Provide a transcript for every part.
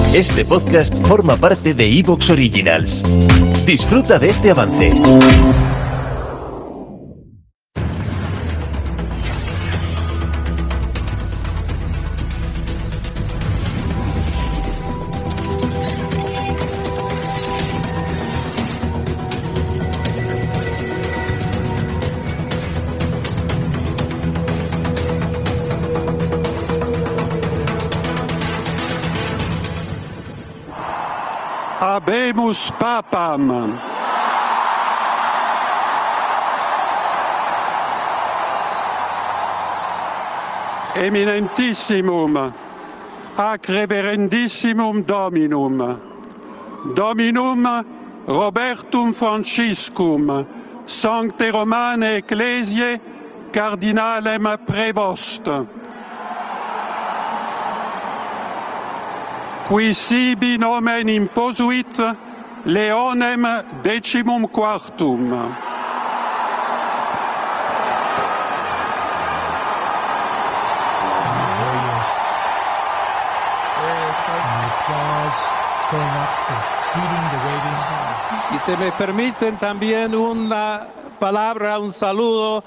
Este podcast forma parte de Evox Originals. Disfruta de este avance. Habemus papam. Eminentissimum, ac reverendissimum Dominum, Dominum Robertum Franciscum, Sancte Romane Ecclesiae, Cardinalem Prevost, qui sibi nomen imposuit Leonem decimum quartum. Y se me permiten también una palabra, un saludo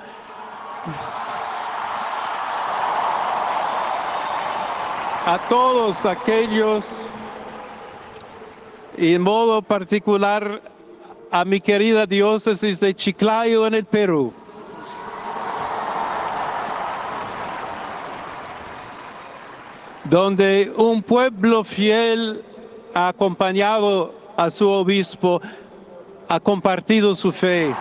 a todos aquellos, y en modo particular a mi querida diócesis de Chiclayo en el Perú. Donde un pueblo fiel ha acompañado a su obispo, ha compartido su fe.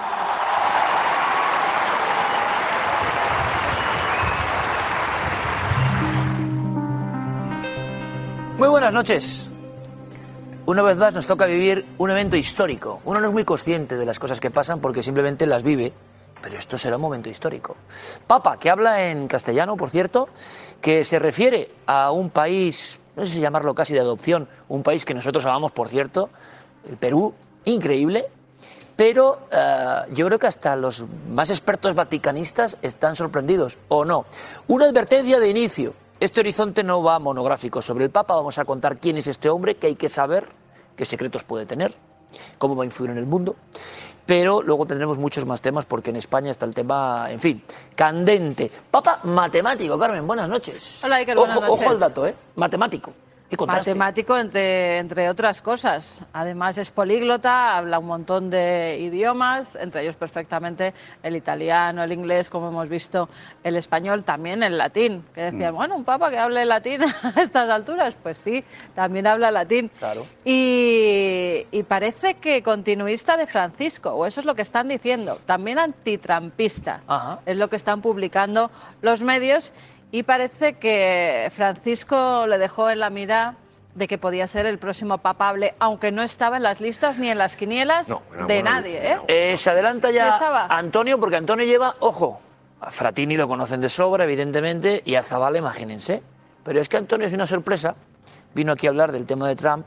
Muy buenas noches. Una vez más nos toca vivir un evento histórico. Uno no es muy consciente de las cosas que pasan porque simplemente las vive, pero esto será un momento histórico. Papa, que habla en castellano, por cierto, que se refiere a un país, no sé si llamarlo casi de adopción, un país que nosotros amamos, por cierto, el Perú, increíble, pero yo creo que hasta los más expertos vaticanistas están sorprendidos, ¿o no? Una advertencia de inicio. Este horizonte no va monográfico sobre el Papa, vamos a contar quién es este hombre, qué hay que saber, qué secretos puede tener, cómo va a influir en el mundo, pero luego tendremos muchos más temas porque en España está el tema, en fin, candente. Papa matemático, Carmen, buenas noches. Hola, Iker, buenas noches. Ojo al dato, matemático. Matemático, entre otras cosas. Además es políglota, habla un montón de idiomas, entre ellos perfectamente el italiano, el inglés, como hemos visto, el español, también el latín. Que decían, bueno, un papa que hable latín a estas alturas, pues sí, también habla latín. Claro. Y parece que continuista de Francisco, o eso es lo que están diciendo. También antitrampista, es lo que están publicando los medios. Y parece que Francisco le dejó en la mira de que podía ser el próximo papable, aunque no estaba en las listas ni en las quinielas nadie. Se adelanta ya Antonio, porque Antonio lleva, ojo, a Frattini lo conocen de sobra, evidentemente, y a Zabala, imagínense. Pero es que Antonio es una sorpresa, vino aquí a hablar del tema de Trump,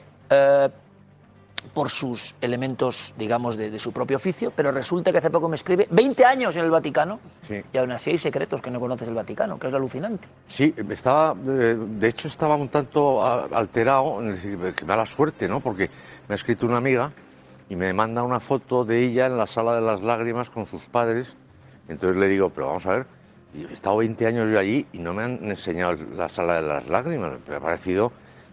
por sus elementos, digamos, de su propio oficio, pero resulta que hace poco me escribe 20 años en el Vaticano, sí. Y aún así hay secretos que no conoces del Vaticano, que es lo alucinante. Sí, de hecho estaba un tanto alterado, que mala suerte, ¿no? Porque me ha escrito una amiga y me manda una foto de ella en la Sala de las Lágrimas con sus padres, entonces le digo, pero vamos a ver, he estado 20 años yo allí y no me han enseñado la Sala de las Lágrimas, me ha parecido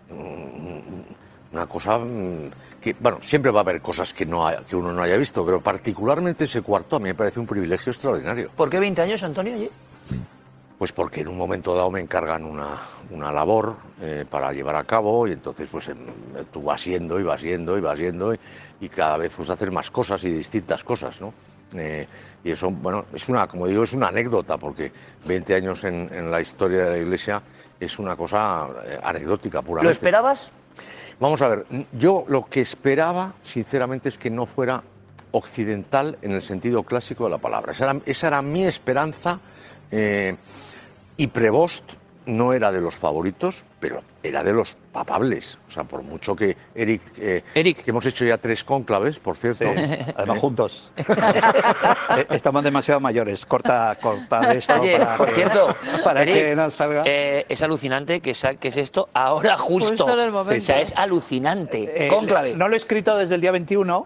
una cosa que, bueno, siempre va a haber cosas que uno no haya visto, pero particularmente ese cuarto a mí me parece un privilegio extraordinario. ¿Por qué 20 años, Antonio, allí? Pues porque en un momento dado me encargan una labor para llevar a cabo y entonces pues tú vas yendo y cada vez pues haces más cosas y distintas cosas, ¿no? Y eso, bueno, como digo, es una anécdota porque 20 años en la historia de la Iglesia es una cosa anecdótica puramente. ¿Lo esperabas? Vamos a ver, yo lo que esperaba, sinceramente, es que no fuera occidental en el sentido clásico de la palabra. Esa era mi esperanza, y Prevost no era de los favoritos, pero era de los papables. O sea, por mucho que Eric, que hemos hecho ya 3 cónclaves, por cierto. Sí, además juntos. Estamos demasiado mayores. Corta esto. Oye, por cierto, para Eric, que no salga. Es alucinante que es esto ahora justo. Justo en el momento. O sea, es alucinante. Cónclave. No lo he escrito desde el día 21.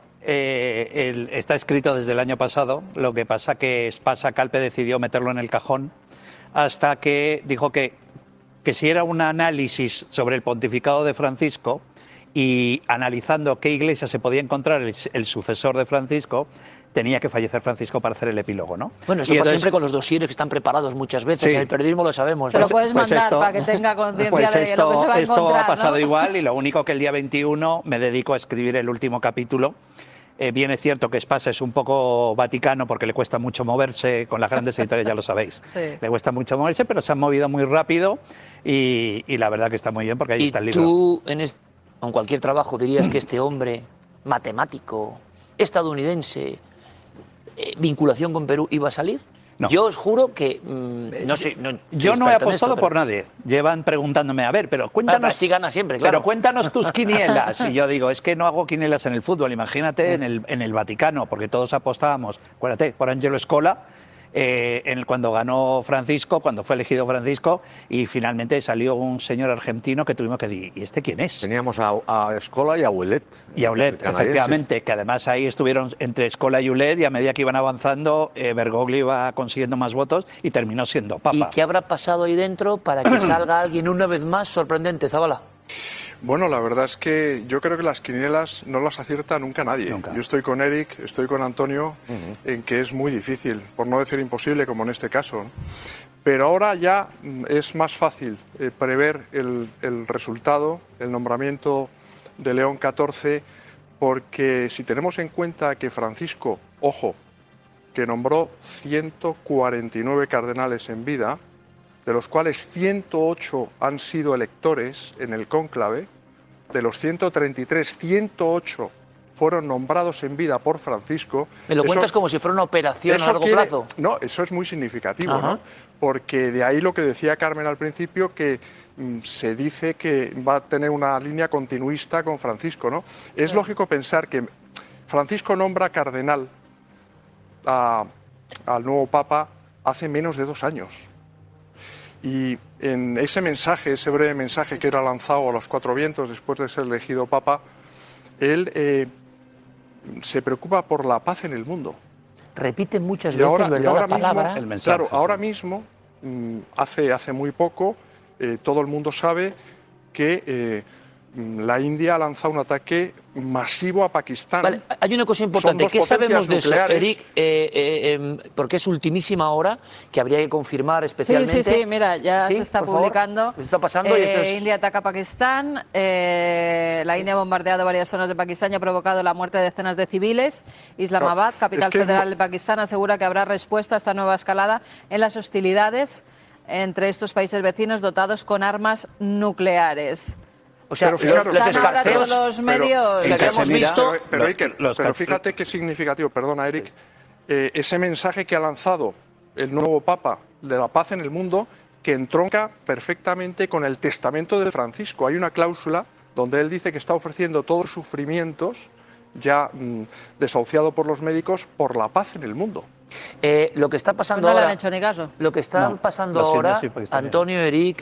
Está escrito desde el año pasado. Lo que pasa que Spasa Calpe decidió meterlo en el cajón hasta que dijo que si era un análisis sobre el pontificado de Francisco y analizando qué iglesia se podía encontrar el sucesor de Francisco, tenía que fallecer Francisco para hacer el epílogo, ¿no? Bueno, esto pasa siempre con los dosieres que están preparados muchas veces. Sí. En el periodismo lo sabemos. Se lo puedes mandar para que tenga conciencia de lo que se va a encontrar, esto ha pasado ¿no? igual, y lo único que el día 21 me dedico a escribir el último capítulo. Bien es cierto que Spasa es un poco vaticano porque le cuesta mucho moverse, con las grandes editoriales ya lo sabéis. Sí. Le cuesta mucho moverse, pero se ha movido muy rápido y la verdad que está muy bien porque ahí está el libro. ¿Y tú en cualquier trabajo dirías que este hombre matemático, estadounidense, vinculación con Perú, iba a salir? No. Yo os juro que no sé. Yo no he apostado por nadie. Llevan preguntándome, a ver, pero cuéntanos. Así gana siempre, claro. Pero cuéntanos tus quinielas. Y yo digo, es que no hago quinielas en el fútbol. Imagínate en el Vaticano, porque todos apostábamos, acuérdate, por Angelo Scola, cuando ganó Francisco, cuando fue elegido Francisco, y finalmente salió un señor argentino que tuvimos que decir, ¿y este quién es? Teníamos a Scola y a Ouellet. Y a Ouellet, efectivamente, que además ahí estuvieron entre Scola y Ouellet, y a medida que iban avanzando, Bergoglio iba consiguiendo más votos y terminó siendo papa. ¿Y qué habrá pasado ahí dentro para que salga alguien una vez más sorprendente, Zabala? Bueno, la verdad es que yo creo que las quinielas no las acierta nunca nadie. Nunca. Yo estoy con Eric, estoy con Antonio, en que es muy difícil, por no decir imposible, como en este caso, ¿no? Pero ahora ya es más fácil prever el resultado, el nombramiento de León XIV, porque si tenemos en cuenta que Francisco, ojo, que nombró 149 cardenales en vida, de los cuales 108 han sido electores en el cónclave, de los 133, 108 fueron nombrados en vida por Francisco. Me lo cuentas como si fuera una operación a largo plazo. No, eso es muy significativo, ¿no? Porque de ahí lo que decía Carmen al principio, que se dice que va a tener una línea continuista con Francisco, ¿no? Es lógico pensar que Francisco nombra cardenal al nuevo Papa hace menos de 2 años. Y en ese mensaje, ese breve mensaje que era lanzado a los 4 vientos después de ser elegido Papa, él se preocupa por la paz en el mundo. Repite muchas veces, ¿verdad?, la palabra. Mismo, claro, ahora mismo, hace muy poco, todo el mundo sabe que la India ha lanzado un ataque masivo a Pakistán. Vale, hay una cosa importante. ¿Qué sabemos de eso, Eric? Porque es ultimísima hora, que habría que confirmar especialmente. Sí, mira, ya se está publicando. ¿Qué está pasando? India ataca a Pakistán. La India ha bombardeado varias zonas de Pakistán y ha provocado la muerte de decenas de civiles. Islamabad, capital federal de Pakistán, asegura que habrá respuesta a esta nueva escalada en las hostilidades entre estos países vecinos dotados con armas nucleares. O sea, los escarceos, los medios que hemos visto. Pero fíjate qué significativo, perdona, Eric, ese mensaje que ha lanzado el nuevo Papa de la paz en el mundo, que entronca perfectamente con el testamento de Francisco. Hay una cláusula donde él dice que está ofreciendo todos los sufrimientos, ya desahuciado por los médicos, por la paz en el mundo. Lo que está pasando pues no ahora. le han hecho ni caso. Lo que está pasando ahora, Antonio, Eric,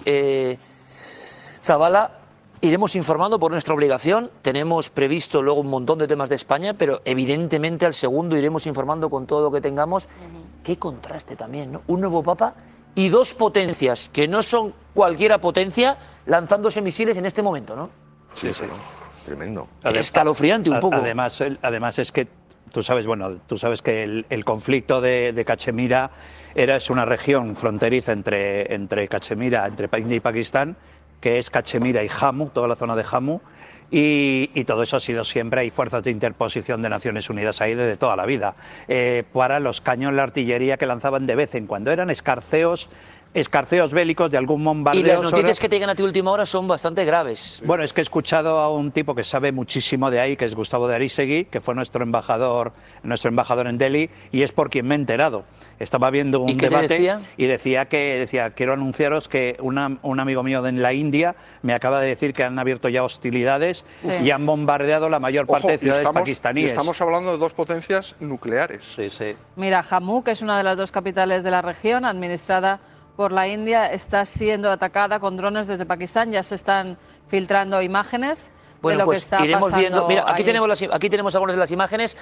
Zabala. Iremos informando por nuestra obligación. Tenemos previsto luego un montón de temas de España, pero evidentemente al segundo iremos informando con todo lo que tengamos. Qué contraste también, ¿no? Un nuevo Papa y 2 potencias, que no son cualquiera potencia, lanzándose misiles en este momento, ¿no? Sí. Tremendo. Escalofriante un poco. Además es que tú sabes que el conflicto de Cachemira es una región fronteriza entre Cachemira, entre India y Pakistán, que es Cachemira y Jammu, toda la zona de Jammu, y todo eso ha sido siempre, hay fuerzas de interposición de Naciones Unidas ahí desde toda la vida, para los cañones, la artillería que lanzaban de vez en cuando, eran escarceos escarceos bélicos, de algún bombardeo. Y las noticias que te llegan a ti última hora son bastante graves. Bueno, es que he escuchado a un tipo que sabe muchísimo de ahí, que es Gustavo de Arístegui, que fue nuestro embajador en Delhi, y es por quien me he enterado. Estaba viendo un debate y decía, quiero anunciaros que un amigo mío en la India me acaba de decir que han abierto ya hostilidades y han bombardeado la mayor parte de ciudades pakistaníes. Estamos hablando de dos potencias nucleares. Sí, sí. Mira, Jammu, que es una de las dos capitales de la región, administrada por la India, está siendo atacada con drones desde Pakistán. Ya se están filtrando imágenes de lo que está iremos pasando. Viendo. Mira, aquí ahí. tenemos algunas de las imágenes.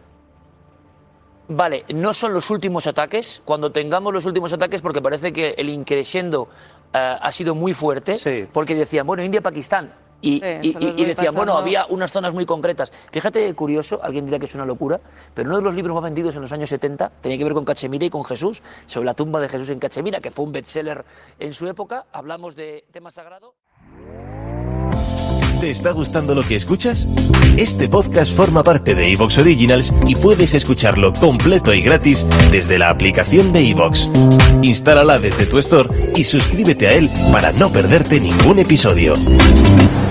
Vale, no son los últimos ataques. Cuando tengamos los últimos ataques, porque parece que el increciendo ha sido muy fuerte, sí. Porque decían, bueno, India-Pakistán. Y decían, bueno, había unas zonas muy concretas. Fíjate, curioso, alguien dirá que es una locura, pero uno de los libros más vendidos en los años 70 tenía que ver con Cachemira y con Jesús, sobre la tumba de Jesús en Cachemira, que fue un bestseller en su época. Hablamos de tema sagrado. ¿Te está gustando lo que escuchas? Este podcast forma parte de iVoox Originals y puedes escucharlo completo y gratis desde la aplicación de iVoox. Instálala desde tu store y suscríbete a él para no perderte ningún episodio.